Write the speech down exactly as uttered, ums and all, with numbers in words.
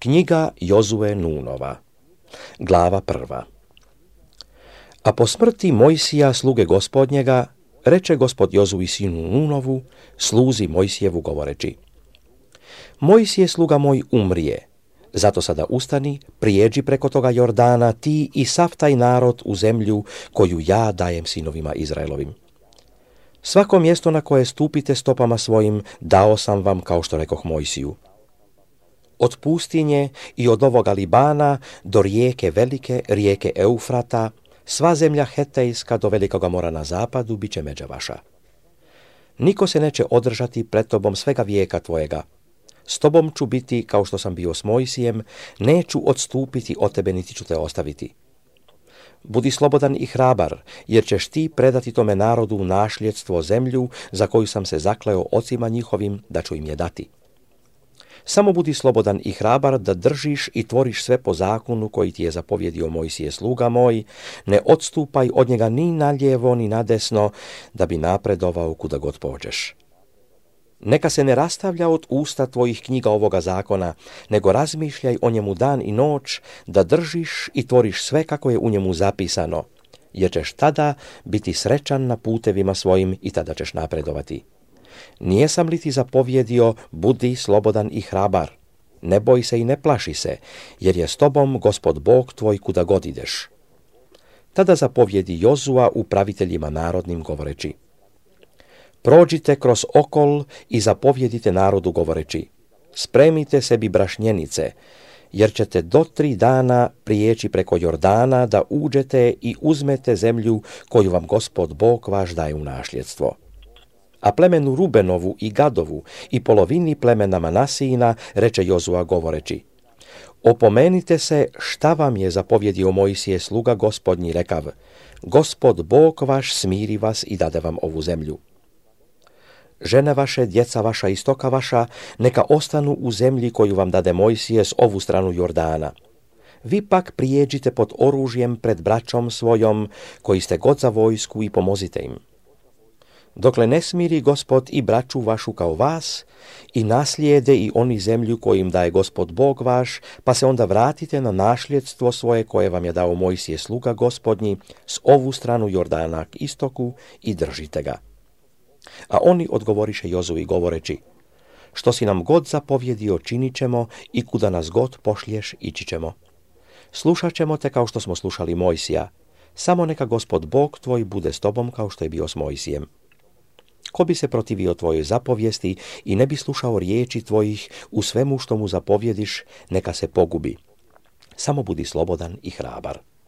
Knjiga Jozue Nunova, glava prva. A po smrti Mojsija, sluge gospodnjega, reče gospod Jozui sinu Nunovu, sluzi Mojsijevu govoreći: Mojsije, sluga moj, umrije, zato sada ustani, prijeđi preko toga Jordana, ti i sav taj narod u zemlju koju ja dajem sinovima Izraelovim. Svako mjesto na koje stupite stopama svojim dao sam vam, kao što rekoh Mojsiju. Od pustinje i od ovoga Libana do rijeke velike, rijeke Eufrata, sva zemlja Hetejska do velikoga mora na zapadu bit će međa vaša. Niko se neće održati pred tobom svega vijeka tvojega. S tobom ću biti kao što sam bio s Mojsijem, neću odstupiti od tebe niti ću te ostaviti. Budi slobodan i hrabar, jer ćeš ti predati tome narodu u nasljedstvo zemlju za koju sam se zakleo ocima njihovim da ću im je dati. Samo budi slobodan i hrabar da držiš i tvoriš sve po zakonu koji ti je zapovjedio Mojsije sluga moj, ne odstupaj od njega ni na lijevo ni na desno, da bi napredovao kuda god pođeš. Neka se ne rastavlja od usta tvojih knjiga ovoga zakona, nego razmišljaj o njemu dan i noć, da držiš i tvoriš sve kako je u njemu zapisano, jer ćeš tada biti srećan na putevima svojim i tada ćeš napredovati. Nijesam li ti zapovjedio, budi slobodan i hrabar, ne boj se i ne plaši se, jer je s tobom Gospod Bog tvoj kuda god ideš. Tada zapovjedi Jozua upraviteljima narodnim govoreći: Prođite kroz okol i zapovjedite narodu govoreći: Spremite sebi brašnjenice, jer ćete do tri dana prijeći preko Jordana da uđete i uzmete zemlju koju vam Gospod Bog vaš daje u nasljedstvo. A plemenu Rubenovu i Gadovu i polovini plemena Manasijina reče Jozua govoreći: Opomenite se šta vam je zapovjedio Mojsije sluga gospodnji rekav: Gospod Bog vaš smiri vas i dade vam ovu zemlju. Žene vaše, djeca vaša i stoka vaša neka ostanu u zemlji koju vam dade Mojsije s ovu stranu Jordana. Vi pak prijeđite pod oružjem pred braćom svojom koji ste god za vojsku i pomozite im. Dokle ne smiri Gospod i braću vašu kao vas i naslijede i oni zemlju koju im daje Gospod Bog vaš, pa se onda vratite na nasljedstvo svoje koje vam je dao Mojsije sluga gospodnji s ovu stranu Jordana k istoku i držite ga. A oni odgovoriše Jozui govoreći: Što si nam god zapovjedio činit ćemo i kuda nas god pošliješ ići ćemo. Slušat ćemo te kao što smo slušali Mojsija, samo neka Gospod Bog tvoj bude s tobom kao što je bio s Mojsijem. Ko bi se protivio tvojoj zapovijesti i ne bi slušao riječi tvojih u svemu što mu zapovjediš, neka se pogubi. Samo budi slobodan i hrabar.